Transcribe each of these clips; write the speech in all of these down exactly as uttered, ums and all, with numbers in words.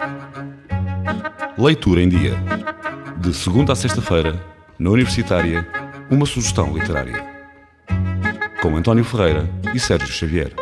Leitura em Dia. De segunda a sexta-feira, na Universitária, uma sugestão literária. Com António Ferreira e Sérgio Xavier.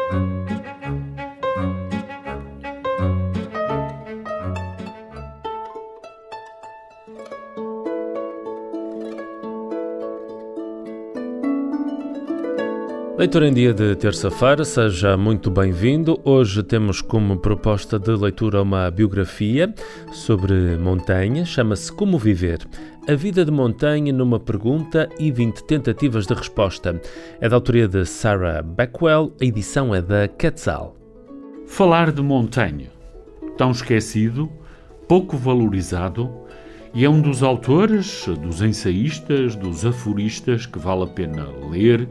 Leitura em Dia de terça-feira, seja muito bem-vindo. Hoje temos como proposta de leitura uma biografia sobre Montaigne, chama-se Como Viver? A vida de Montaigne numa pergunta e vinte tentativas de resposta. É da autoria de Sarah Beckwell, a edição é da Quetzal. Falar de Montaigne, tão esquecido, pouco valorizado, e é um dos autores, dos ensaístas, dos aforistas que vale a pena ler,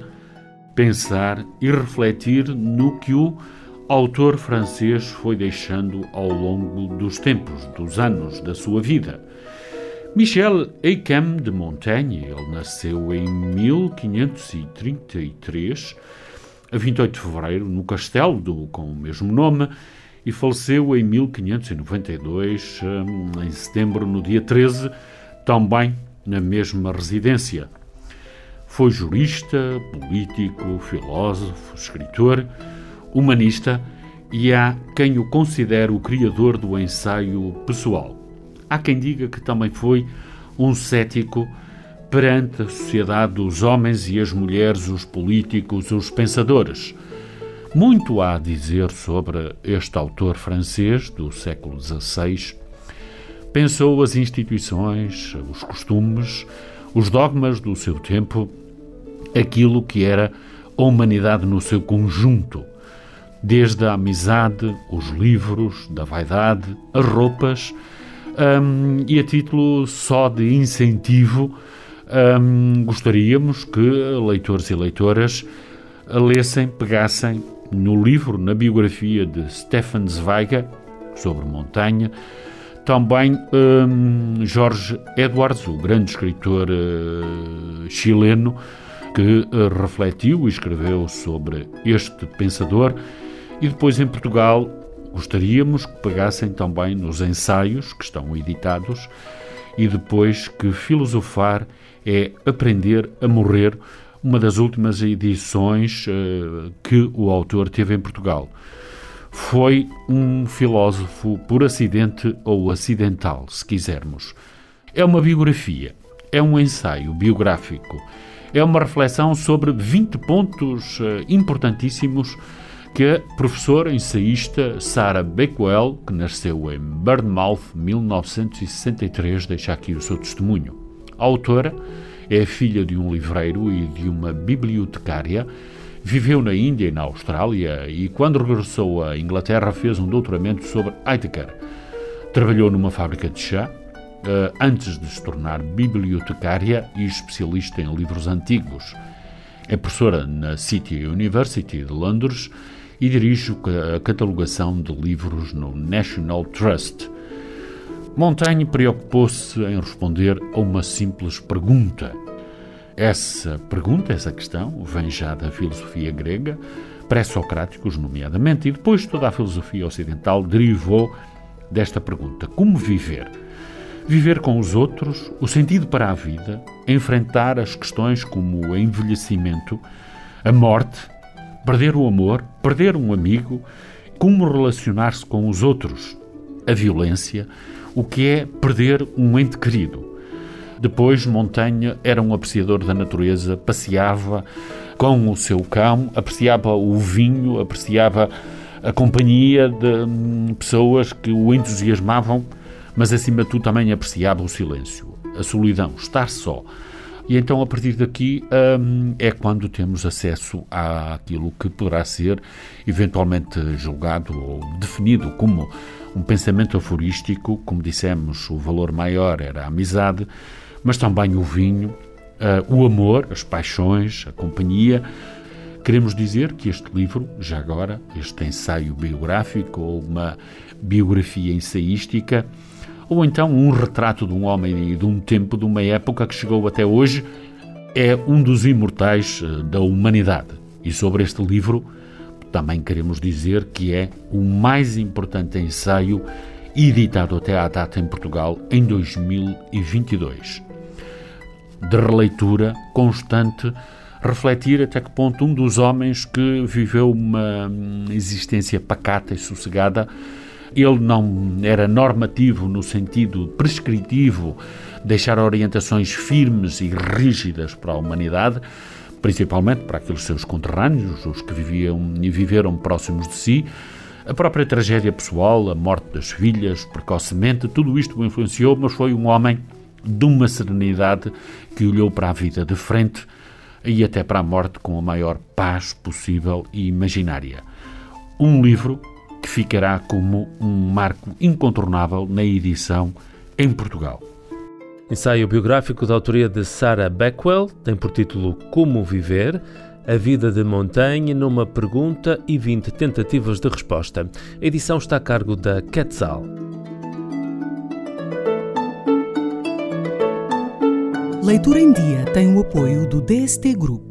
pensar e refletir no que o autor francês foi deixando ao longo dos tempos, dos anos da sua vida. Michel Eyquem de Montaigne, ele nasceu em mil quinhentos e trinta e três, a vinte e oito de fevereiro, no castelo do, com o mesmo nome, e faleceu em mil quinhentos e noventa e dois, em setembro, no dia treze, também na mesma residência. Foi jurista, político, filósofo, escritor, humanista e há quem o considere o criador do ensaio pessoal. Há quem diga que também foi um cético perante a sociedade dos homens e as mulheres, os políticos, os pensadores. Muito há a dizer sobre este autor francês do século dezasseis. Pensou as instituições, os costumes, os dogmas do seu tempo, aquilo que era a humanidade no seu conjunto, desde a amizade, os livros, da vaidade, as roupas, um, e a título só de incentivo, um, gostaríamos que leitores e leitoras lessem, pegassem no livro, na biografia de Stefan Zweig, sobre Montaigne, também um, Jorge Edwards, o grande escritor uh, chileno, que uh, refletiu e escreveu sobre este pensador. E depois em Portugal gostaríamos que pegassem também nos ensaios que estão editados e depois que Filosofar é Aprender a Morrer, uma das últimas edições uh, que o autor teve em Portugal. Foi um filósofo por acidente ou acidental, se quisermos. É uma biografia, é um ensaio biográfico, é uma reflexão sobre vinte pontos uh, importantíssimos que a professora ensaísta Sarah Beckwell, que nasceu em Bournemouth, mil novecentos e sessenta e três, deixa aqui o seu testemunho. A autora é filha de um livreiro e de uma bibliotecária. Viveu na Índia e na Austrália e, quando regressou à Inglaterra, fez um doutoramento sobre Heidegger. Trabalhou numa fábrica de chá, antes de se tornar bibliotecária e especialista em livros antigos. É professora na City University de Londres e dirige a catalogação de livros no National Trust. Montaigne preocupou-se em responder a uma simples pergunta. Essa pergunta, essa questão, vem já da filosofia grega, pré-socráticos, nomeadamente, e depois toda a filosofia ocidental derivou desta pergunta. Como viver? Viver com os outros, o sentido para a vida, enfrentar as questões como o envelhecimento, a morte, perder o amor, perder um amigo, como relacionar-se com os outros, a violência, o que é perder um ente querido. Depois, Montaigne era um apreciador da natureza, passeava com o seu cão, apreciava o vinho, apreciava a companhia de pessoas que o entusiasmavam, mas acima de tudo também apreciava o silêncio, a solidão, estar só. E então, a partir daqui, hum, é quando temos acesso àquilo que poderá ser eventualmente julgado ou definido como um pensamento aforístico. Como dissemos, o valor maior era a amizade, mas também o vinho, uh, o amor, as paixões, a companhia. Queremos dizer que este livro, já agora, este ensaio biográfico ou uma biografia ensaística, ou então um retrato de um homem e de um tempo, de uma época que chegou até hoje, é um dos imortais uh, da humanidade. E sobre este livro também queremos dizer que é o mais importante ensaio editado até à data em Portugal em dois mil e vinte e dois. De releitura constante, refletir até que ponto um dos homens que viveu uma existência pacata e sossegada, ele não era normativo no sentido prescritivo, deixar orientações firmes e rígidas para a humanidade, principalmente para aqueles seus conterrâneos, os que viviam e viveram próximos de si. A própria tragédia pessoal, a morte das filhas, precocemente, tudo isto o influenciou, mas foi um homem de uma serenidade que olhou para a vida de frente e até para a morte com a maior paz possível e imaginária. Um livro que ficará como um marco incontornável na edição em Portugal. Ensaio biográfico da autoria de Sarah Beckwell, tem por título Como Viver, a vida de Montaigne numa pergunta e vinte tentativas de resposta. A edição está a cargo da Quetzal. Leitura em Dia tem o apoio do D S T Group.